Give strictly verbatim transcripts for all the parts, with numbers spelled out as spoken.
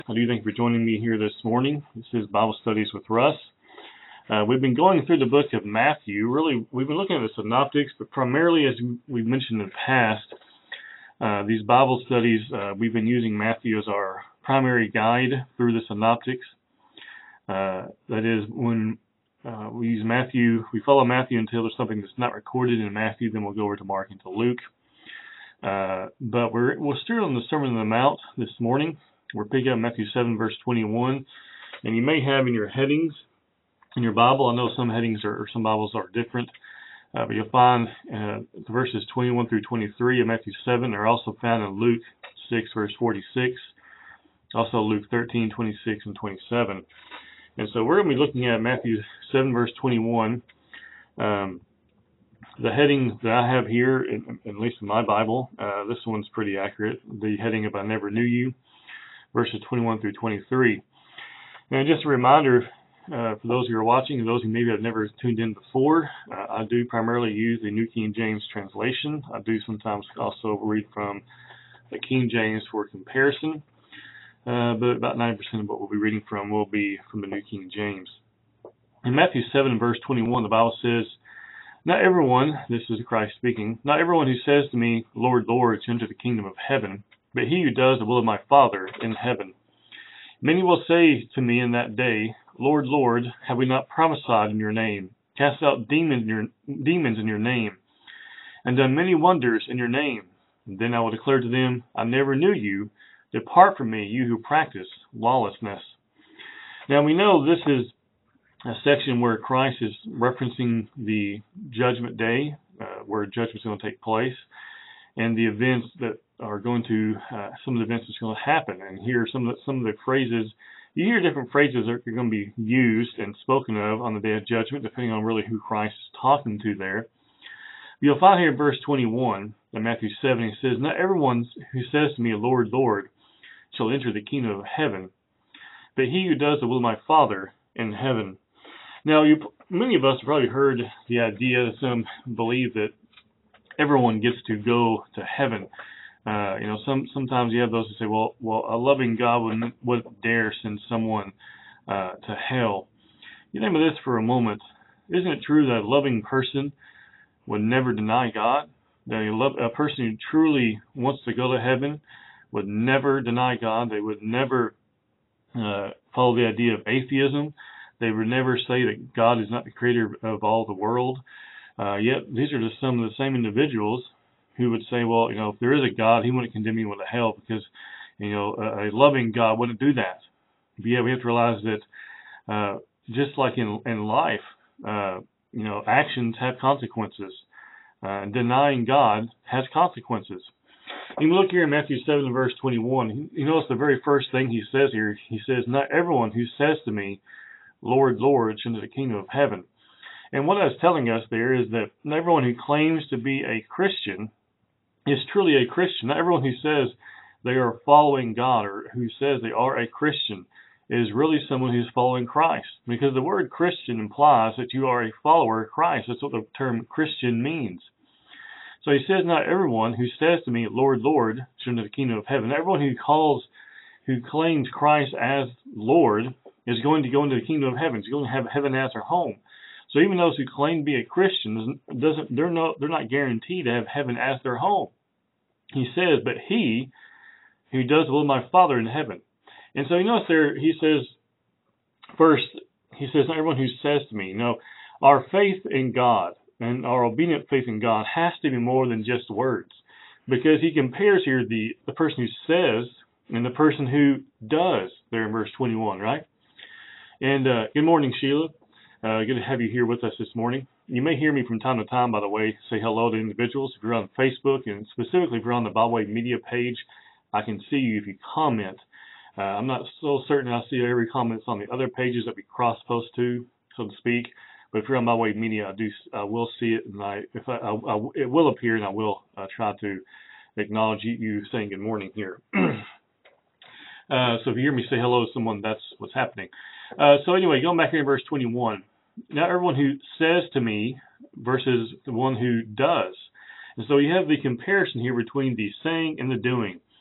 I do thank you for joining me here this morning. This is Bible Studies with Russ. Uh, we've been going through the book of Matthew. Really, we've been looking at the Synoptics, but primarily, as we've mentioned in the past, uh, these Bible studies, uh, we've been using Matthew as our primary guide through the Synoptics. Uh, that is, when uh, we use Matthew, we follow Matthew until there's something that's not recorded in Matthew, then we'll go over to Mark and to Luke. Uh, but we're, we're still on the Sermon on the Mount this morning. We're picking up Matthew seven, verse twenty-one. And you may have in your headings in your Bible, I know some headings are, or some Bibles are different, uh, but you'll find uh, the verses twenty-one through twenty-three of Matthew seven are also found in Luke six, verse forty-six, also Luke thirteen, twenty-six, and twenty-seven. And so we're going to be looking at Matthew seven, verse twenty-one. Um, the heading that I have here, in, at least in my Bible, uh, this one's pretty accurate. The heading of I Never Knew You, verses twenty-one through twenty-three. And just a reminder, uh, for those who are watching and those who maybe have never tuned in before, uh, I do primarily use the New King James translation. I do sometimes also read from the King James for comparison, uh, but about ninety percent of what we'll be reading from will be from the New King James. In Matthew seven, verse twenty-one, the Bible says, "Not everyone," this is Christ speaking, "not everyone who says to me, 'Lord, Lord,' shall enter the kingdom of heaven, but he who does the will of my Father in heaven. Many will say to me in that day, 'Lord, Lord, have we not prophesied in your name, cast out demons in your, demons in your name, and done many wonders in your name?' And then I will declare to them, 'I never knew you. Depart from me, you who practice lawlessness.'" Now we know this is a section where Christ is referencing the judgment day, uh, where judgment is going to take place, and the events that are going to, uh, some of the events that's going to happen. And here, some of the, some of the phrases, you hear different phrases that are going to be used and spoken of on the day of judgment, depending on really who Christ is talking to there. You'll find here in verse twenty-one in Matthew seven, he says, "Not everyone who says to me, 'Lord, Lord,' shall enter the kingdom of heaven, but he who does the will of my Father in heaven." Now, you, many of us have probably heard the idea that some believe that everyone gets to go to heaven. Uh, you know, some sometimes you have those who say, well, well, a loving God wouldn't, wouldn't dare send someone uh, to hell. You think of this for a moment. Isn't it true that a loving person would never deny God? That a, love, a person who truly wants to go to heaven would never deny God. They would never uh, follow the idea of atheism. They would never say that God is not the creator of all the world. Uh, yet these are just some of the same individuals who would say, well, you know, if there is a God, he wouldn't condemn anyone to hell because, you know, a, a loving God wouldn't do that. But yeah, we have to realize that uh, just like in in life, uh, you know, actions have consequences. Uh, denying God has consequences. You can look here in Matthew seven, verse twenty-one. You notice the very first thing he says here, he says, "Not everyone who says to me, 'Lord, Lord,' shall enter the kingdom of heaven." And what that's telling us there is that not everyone who claims to be a Christian is truly a Christian. Not everyone who says they are following God or who says they are a Christian is really someone who's following Christ. Because the word Christian implies that you are a follower of Christ. That's what the term Christian means. So he says, "Not everyone who says to me, 'Lord, Lord,' shall enter the kingdom of heaven." Not everyone who calls, who claims Christ as Lord is going to go into the kingdom of heaven. Is going to have heaven as their home. So even those who claim to be a Christian, doesn't they're not they're not guaranteed to have heaven as their home. He says, "But he who does the will of my Father in heaven." And so you notice there he says, first he says, "Not everyone who says to me." You know, our faith in God and our obedient faith in God has to be more than just words, because he compares here the the person who says and the person who does there in verse twenty-one, right? And uh, good morning, Sheila. Uh, good to have you here with us this morning. You may hear me from time to time, by the way, say hello to individuals. If you're on Facebook, and specifically if you're on the Byway Media page, I can see you if you comment. Uh, I'm not so certain I see every comment on the other pages that we cross-post to, so to speak. But if you're on Byway Media, I do, I will see it, and I, if I, I, I it will appear, and I will uh, try to acknowledge you, you saying good morning here. uh, so if you hear me say hello to someone, that's what's happening. Uh, so anyway, going back here in verse twenty-one. Not everyone who says to me versus the one who does. And so you have the comparison here between the saying and the doing.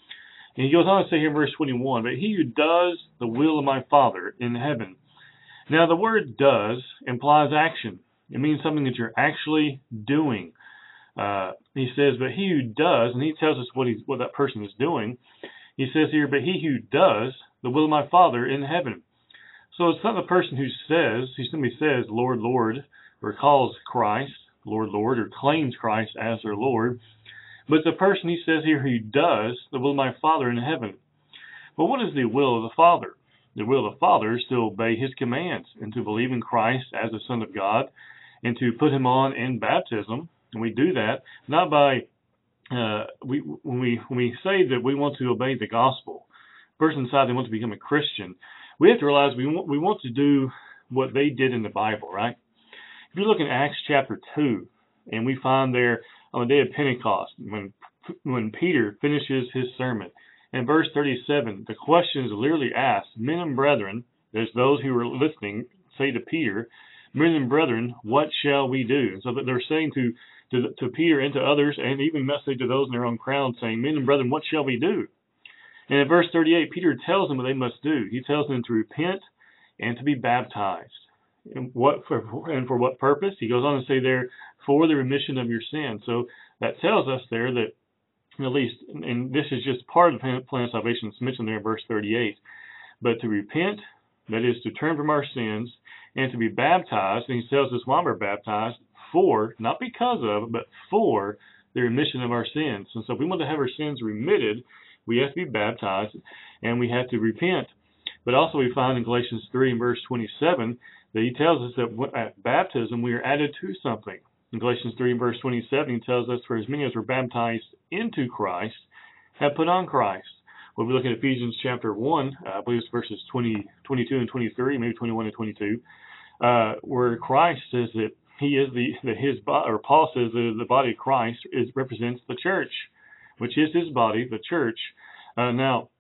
And he goes on to say here in verse twenty-one, but he who does the will of my Father in heaven. Now the word does implies action. It means something that you're actually doing. Uh, he says, but he who does, and he tells us what he's, what that person is doing. He says here, but he who does the will of my Father in heaven. So it's not the person who says, he simply says, Lord, Lord, or calls Christ, Lord, Lord, or claims Christ as their Lord. But the person, he says here, who does the will of my Father in heaven. Well, what is the will of the Father? The will of the Father is to obey his commands and to believe in Christ as the Son of God and to put him on in baptism. And we do that not by, uh, we when we when we say that we want to obey the gospel, the person decides they want to become a Christian, we have to realize we want, we want to do what they did in the Bible, right? If you look in Acts chapter two, and we find there on the day of Pentecost, when when Peter finishes his sermon, in verse thirty-seven, the question is literally asked, men and brethren, there's those who are listening, say to Peter, men and brethren, what shall we do? And so that they're saying to, to, to Peter and to others, and even message to those in their own crowd, saying, men and brethren, what shall we do? And in verse thirty-eight, Peter tells them what they must do. He tells them to repent and to be baptized. And what for, and for what purpose? He goes on to say there, for the remission of your sins. So that tells us there that, at least, and this is just part of the plan of salvation that's mentioned there in verse thirty-eight, but to repent, that is to turn from our sins, and to be baptized, and he tells us why we're baptized, for, not because of, but for the remission of our sins. And so if we want to have our sins remitted, we have to be baptized, and we have to repent. But also we find in Galatians three and verse twenty-seven that he tells us that at baptism we are added to something. In Galatians three and verse twenty-seven, he tells us, for as many as were baptized into Christ have put on Christ. When we look at Ephesians chapter one, uh, I believe it's verses twenty, twenty-two and twenty-three, maybe twenty-one and twenty-two, uh, where Christ says that he is the, that his body, or Paul says that the body of Christ is, represents the church, which is his body, the church. Uh, now,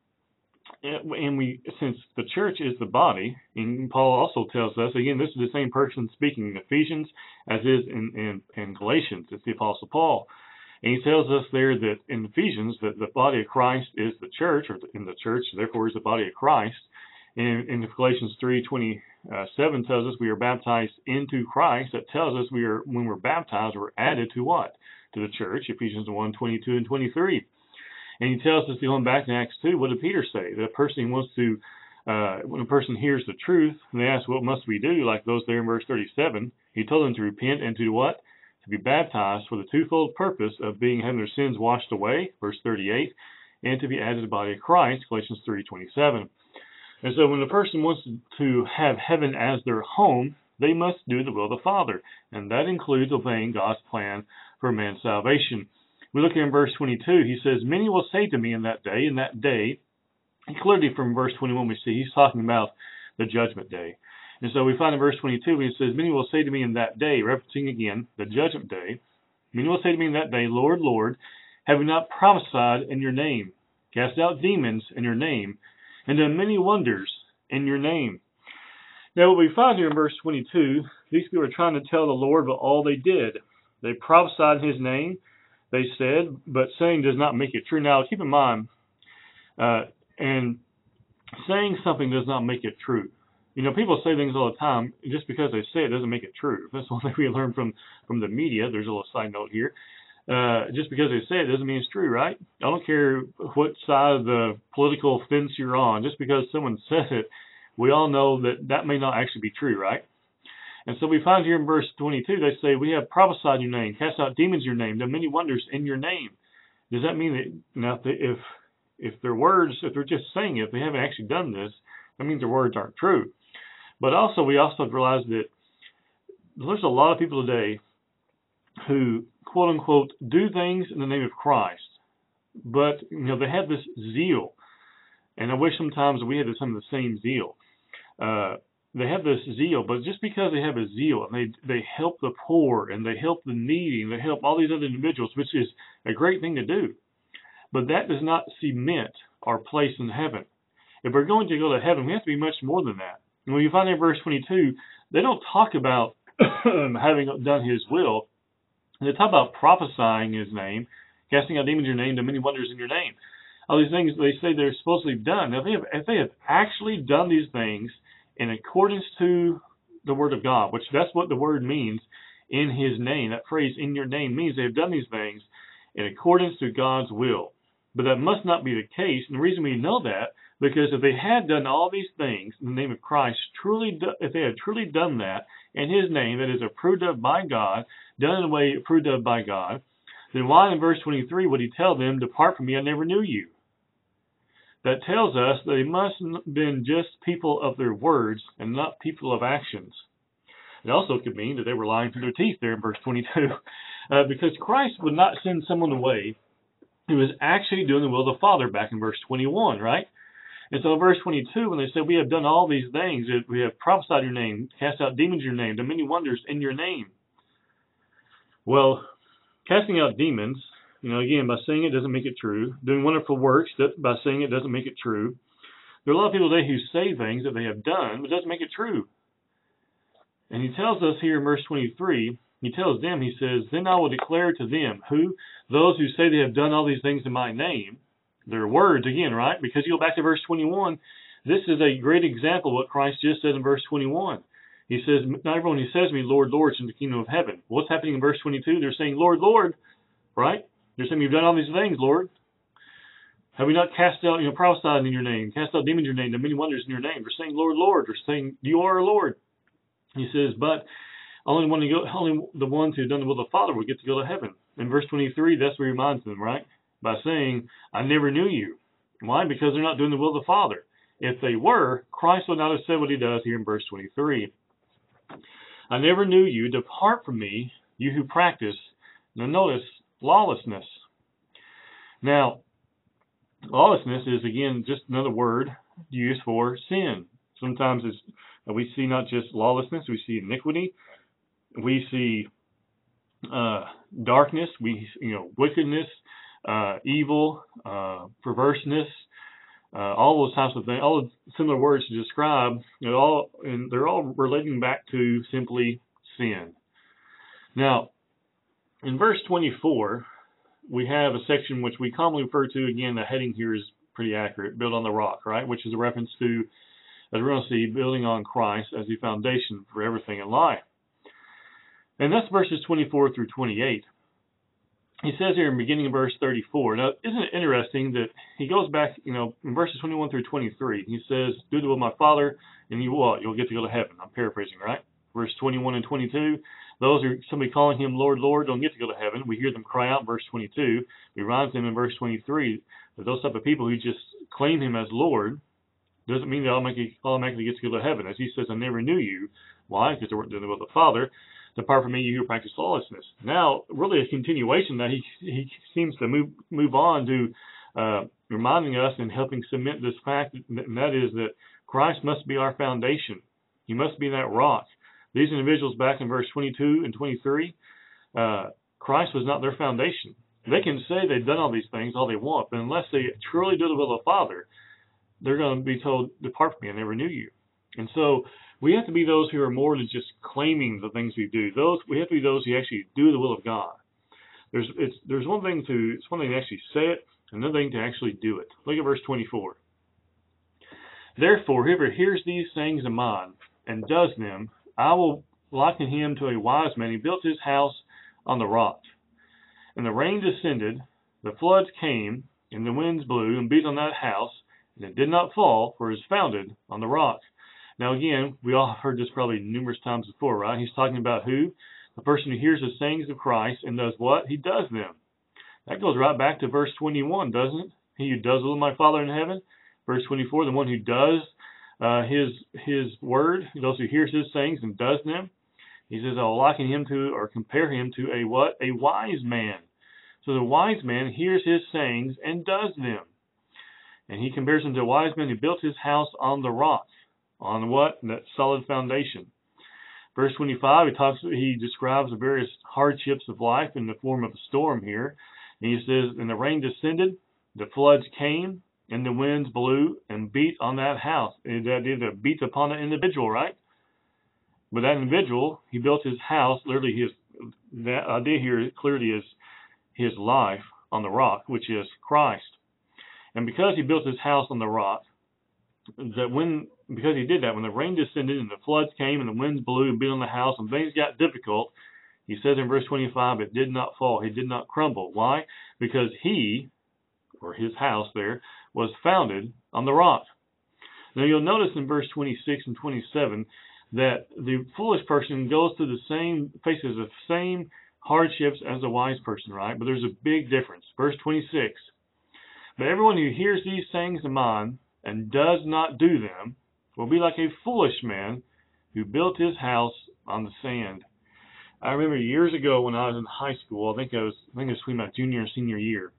and we, since the church is the body, and Paul also tells us, again, this is the same person speaking in Ephesians as is in, in, in Galatians. It's the Apostle Paul. And he tells us there that in Ephesians that the body of Christ is the church, or in the church, therefore is the body of Christ. And in Galatians three twenty-seven tells us we are baptized into Christ. That tells us we are, when we're baptized, we're added to what? To the church, Ephesians one, twenty-two and twenty-three. And he tells us, going back to Acts two, what did Peter say? That a person wants to, uh, when a person hears the truth, and they ask, what must we do? Like those there in verse thirty-seven, he told them to repent and to do what? To be baptized for the twofold purpose of being having their sins washed away, verse thirty-eight, and to be added to the body of Christ, Galatians three twenty-seven. And so when a person wants to have heaven as their home, they must do the will of the Father, and that includes obeying God's plan for man's salvation. We look here in verse twenty-two, he says, many will say to me in that day, in that day, and clearly from verse twenty-one we see he's talking about the judgment day. And so we find in verse twenty-two, he says, many will say to me in that day, referencing again the judgment day, many will say to me in that day, Lord, Lord, have we not prophesied in your name, cast out demons in your name, and done many wonders in your name? Now what we find here in verse twenty-two, these people are trying to tell the Lord about all they did. They prophesied in his name, they said, but saying does not make it true. Now keep in mind, uh, and saying something does not make it true. You know, people say things all the time. Just because they say it doesn't make it true. That's one thing we learn from, from the media. There's a little side note here. Uh, just because they say it doesn't mean it's true, right? I don't care what side of the political fence you're on. Just because someone says it, we all know that that may not actually be true, right? And so we find here in verse twenty-two, they say, we have prophesied in your name, cast out demons in your name, done many wonders in your name. Does that mean that, now, if, they, if, if their words, if they're just saying it, if they haven't actually done this, that means their words aren't true. But also, we also realize that there's a lot of people today who, quote unquote, do things in the name of Christ, but you know they have this zeal, and I wish sometimes we had some of the same zeal. Uh, they have this zeal, but just because they have a zeal and they they help the poor and they help the needy and they help all these other individuals, which is a great thing to do, but that does not cement our place in heaven. If we're going to go to heaven, we have to be much more than that. And when you find in verse twenty-two, they don't talk about having done his will. They talk about prophesying his name, casting out demons in your name, doing many wonders in your name. all these things they say they're supposedly done. Now, if they have, if they have actually done these things in accordance to the Word of God, which that's what the word means in His name, that phrase "in your name" means they have done these things in accordance to God's will. But that must not be the case, and the reason we know that, because if they had done all these things in the name of Christ, truly, do, if they had truly done that in His name, that is approved of by God, done in a way approved of by God, then why in verse twenty-three would He tell them, "Depart from me, I never knew you"? That tells us that they must have been just people of their words and not people of actions. It also could mean that they were lying through their teeth there in verse twenty-two, uh, because Christ would not send someone away who was actually doing the will of the Father back in verse twenty-one, right? And so in verse twenty-two, when they said, "We have done all these things, we have prophesied your name, cast out demons in your name, done many wonders in your name." Well, casting out demons, you know, again, by saying it doesn't make it true. Doing wonderful works, that by saying it doesn't make it true. There are a lot of people today who say things that they have done, but it doesn't make it true. And He tells us here in verse twenty-three, He tells them, He says, "Then I will declare to them," who? Those who say they have done all these things in my name. Their words, again, right? Because you go back to verse twenty-one, this is a great example of what Christ just said in verse twenty-one. He says, "Not everyone who says to me, Lord, Lord, is in the kingdom of heaven." What's happening in verse twenty-two? They're saying, "Lord, Lord," right? They're saying, "You've done all these things, Lord. Have we not cast out, you know, prophesied in your name, cast out demons in your name, done many wonders in your name?" They're saying, "Lord, Lord." They're saying, "You are our Lord." He says, "But only one to go, only the ones who have done the will of the Father will get to go to heaven." In verse twenty-three, that's what He reminds them, right? By saying, "I never knew you." Why? Because they're not doing the will of the Father. If they were, Christ would not have said what He does here in verse twenty-three. "I never knew you. Depart from me, you who practice," now notice, lawlessness. Now, lawlessness is, again, just another word used for sin. Sometimes it's, we see not just lawlessness, we see iniquity, we see uh, darkness, we you know wickedness, uh, evil, uh, perverseness, uh, all those types of things, all the similar words to describe, you know, all, and they're all relating back to simply sin. Now, in verse twenty-four, we have a section which we commonly refer to, again, the heading here is pretty accurate, built on the rock, right? Which is a reference to, as we're going to see, building on Christ as the foundation for everything in life. And that's verses twenty-four through twenty-eight. He says here in beginning of verse thirty-four, now, isn't it interesting that he goes back, you know, in verses twenty-one through twenty-three, he says, "Do the will of my Father, and you what? You'll get to go to heaven." I'm paraphrasing, right? Verse twenty-one and twenty-two, those who somebody calling Him Lord, Lord, don't get to go to heaven. We hear them cry out in verse twenty-two. We reminds them in verse twenty-three that those type of people who just claim Him as Lord doesn't mean they automatically, automatically get to go to heaven. As He says, "I never knew you." Why? Because they weren't doing the will of the Father. "Depart from me, you who practice lawlessness." Now, really a continuation that he he seems to move move on to uh, reminding us and helping cement this fact, and that is that Christ must be our foundation. He must be that rock. These individuals back in verse twenty-two and twenty-three, uh, Christ was not their foundation. They can say they've done all these things all they want, but unless they truly do the will of the Father, they're going to be told, "Depart from me, I never knew you." And so we have to be those who are more than just claiming the things we do. Those we have to be those who actually do the will of God. There's it's there's one thing to it's one thing to actually say it, and another thing to actually do it. Look at verse twenty-four. "Therefore, whoever hears these things of mine and does them, I will liken him to a wise man who built his house on the rock. And the rain descended, the floods came, and the winds blew and beat on that house, and it did not fall, for it is founded on the rock." Now again, we all have heard this probably numerous times before, right? He's talking about who? The person who hears the sayings of Christ and does what? He does them. That goes right back to verse twenty-one, doesn't it? "He who does the will of my Father in heaven." Verse twenty-four, the one who does uh, his his word, those who hears His sayings and does them. He says, "I will liken him to, or compare him to a what? A wise man." So the wise man hears His sayings and does them. And he compares him to a wise man who built his house on the rock. On what? That solid foundation. Verse twenty-five, he talks. He describes the various hardships of life in the form of a storm here. And he says, "And the rain descended, the floods came, and the winds blew and beat on that house." And that did a beat upon an individual, right? But that individual, he built his house. Literally, his that idea here clearly is his life on the rock, which is Christ. And because he built his house on the rock, that when because he did that, when the rain descended and the floods came and the winds blew and beat on the house and things got difficult, he says in verse twenty-five, it did not fall, it did not crumble. Why? Because he, or his house there, was founded on the rock. Now you'll notice in verse twenty-six and twenty-seven that the foolish person goes through the same, faces the same hardships as the wise person, right? But there's a big difference. Verse twenty-six, but everyone who hears these sayings of mine and does not do them will be like a foolish man who built his house on the sand. I remember years ago when I was in high school, I think I was, I think it was between my junior and senior year,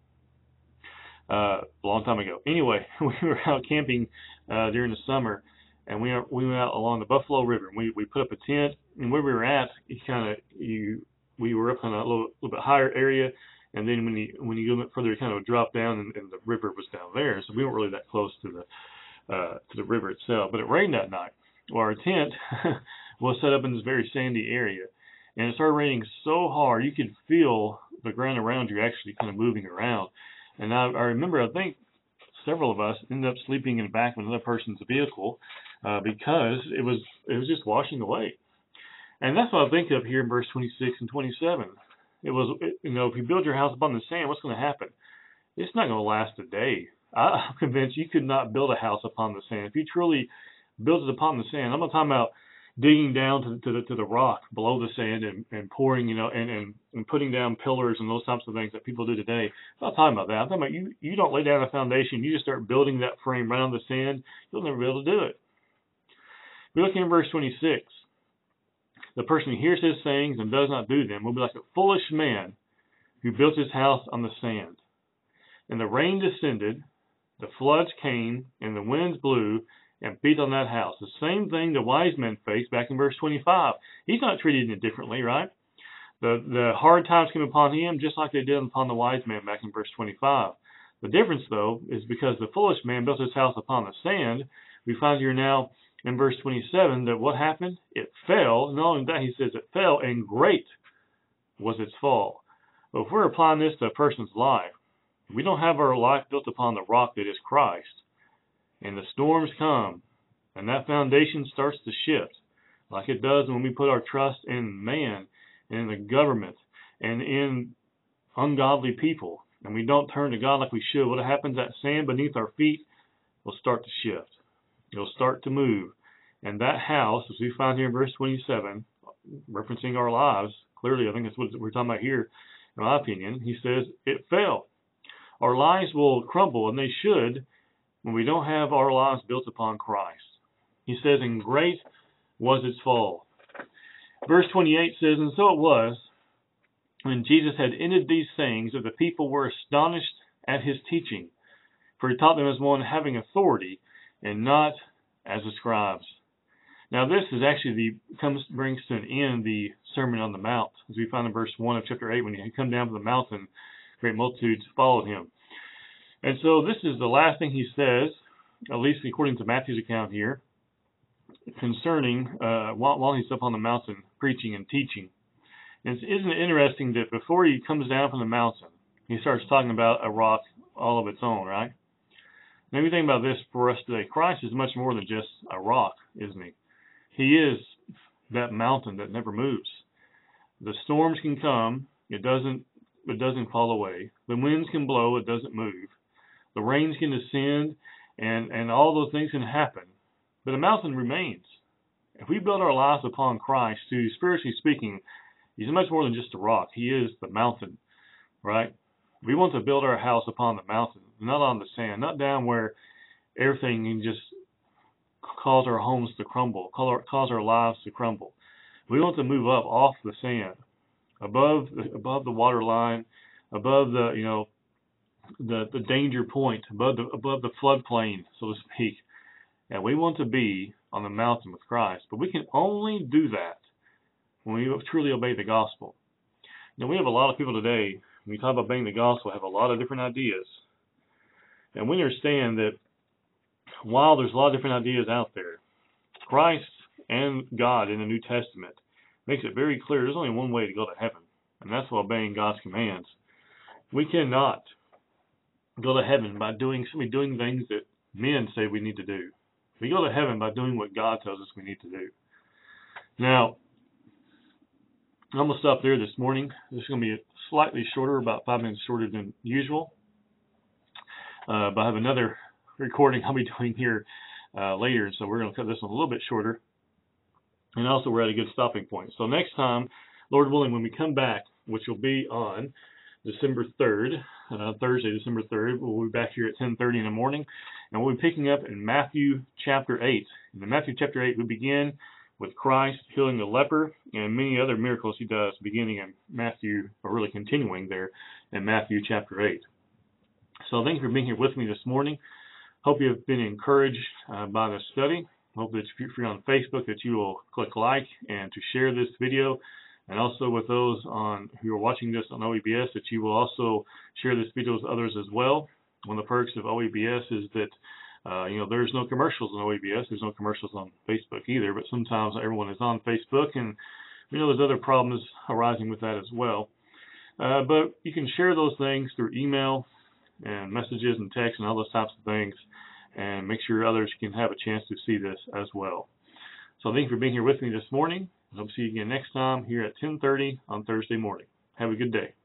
uh, a long time ago. Anyway, we were out camping uh, during the summer, and we we went out along the Buffalo River, and we, we put up a tent, and where we were at, you kind of you we were up in a little, little bit higher area, and then when you when you go further, you kind of drop down, and, and the river was down there, so we weren't really that close to the uh, to the river itself. But it rained that night. Well, our tent was set up in this very sandy area, and it started raining so hard you could feel the ground around you actually kind of moving around. And I, I remember, I think several of us ended up sleeping in the back of another person's vehicle uh, because it was it was just washing away. And that's what I think of here in verse twenty-six and twenty-seven. It was, you know, if you build your house upon the sand, what's going to happen? It's not going to last a day. I'm convinced you could not build a house upon the sand. If you truly built it upon the sand, I'm not talking about digging down to, to the to the rock below the sand and, and pouring, you know, and, and, and putting down pillars and those types of things that people do today. I'm not talking about that. I'm talking about you, you don't lay down a foundation. You just start building that frame right on the sand. You'll never be able to do it. We're looking at verse twenty-six. The person who hears his sayings and does not do them will be like a foolish man who built his house on the sand. And the rain descended, the floods came, and the winds blew and beat on that house. The same thing the wise men faced back in verse twenty-five. He's not treated any differently, right? The the hard times came upon him just like they did upon the wise man back in verse twenty-five. The difference, though, is because the foolish man built his house upon the sand, we find here now in verse twenty-seven that what happened? It fell. And not only that, he says it fell, and great was its fall. But if we're applying this to a person's life, we don't have our life built upon the rock that is Christ, and the storms come, and that foundation starts to shift, like it does when we put our trust in man, and in the government, and in ungodly people, and we don't turn to God like we should. What happens? That sand beneath our feet will start to shift. It'll start to move. And that house, as we find here in verse twenty-seven, referencing our lives, clearly I think that's what we're talking about here, in my opinion, he says, it fell. Our lives will crumble, and they should, when we don't have our lives built upon Christ. He says, and great was its fall. Verse twenty-eight says, and so it was, when Jesus had ended these things, that the people were astonished at his teaching, for he taught them as one having authority, and not as the scribes. Now this is actually the comes brings to an end the Sermon on the Mount, as we find in verse one of chapter eight, when he had come down from the mountain, great multitudes followed him. And so this is the last thing he says, at least according to Matthew's account here, concerning uh, while, while he's up on the mountain preaching and teaching. And isn't it interesting that before he comes down from the mountain, he starts talking about a rock all of its own, right? Now, if you think about this for us today, Christ is much more than just a rock, isn't he? He is that mountain that never moves. The storms can come, it doesn't, it doesn't fall away. The winds can blow, it doesn't move. The rains can descend, and, and all those things can happen. But the mountain remains. If we build our lives upon Christ, who, spiritually speaking, he's much more than just a rock. He is the mountain, right? We want to build our house upon the mountain, not on the sand, not down where everything can just cause our homes to crumble, cause our lives to crumble. We want to move up off the sand, above the, above the water line, above the, you know, the, the danger point, above the, above the floodplain, so to speak. And we want to be on the mountain with Christ. But we can only do that when we truly obey the gospel. Now, we have a lot of people today, when we talk about obeying the gospel, have a lot of different ideas. And we understand that while there's a lot of different ideas out there, Christ and God in the New Testament makes it very clear there's only one way to go to heaven, and that's by obeying God's commands. We cannot go to heaven by doing simply doing things that men say we need to do. We go to heaven by doing what God tells us we need to do. Now, I'm going to stop there this morning. This is going to be slightly shorter, about five minutes shorter than usual. Uh, but I have another recording I'll be doing here uh, later, so we're going to cut this one a little bit shorter. And also, we're at a good stopping point. So next time, Lord willing, when we come back, which will be on December third, uh, Thursday, December third, we'll be back here at ten thirty in the morning, and we'll be picking up in Matthew chapter eight. In Matthew chapter eight, we begin with Christ healing the leper and many other miracles he does, beginning in Matthew, or really continuing there in Matthew chapter eight. So thank you for being here with me this morning. Hope you have been encouraged uh, by the study. Hope that if you're on Facebook that you will click like and to share this video, and also with those on who are watching this on O E B S that you will also share this video with others as well. One of the perks of O E B S is that uh, you know there's no commercials on O E B S. There's no commercials on Facebook either. But sometimes everyone is on Facebook, and we know there's other problems arising with that as well. Uh, but you can share those things through email and messages and text and all those types of things, and make sure others can have a chance to see this as well. So thank you for being here with me this morning. I'll see you again next time here at ten thirty on Thursday morning. Have a good day.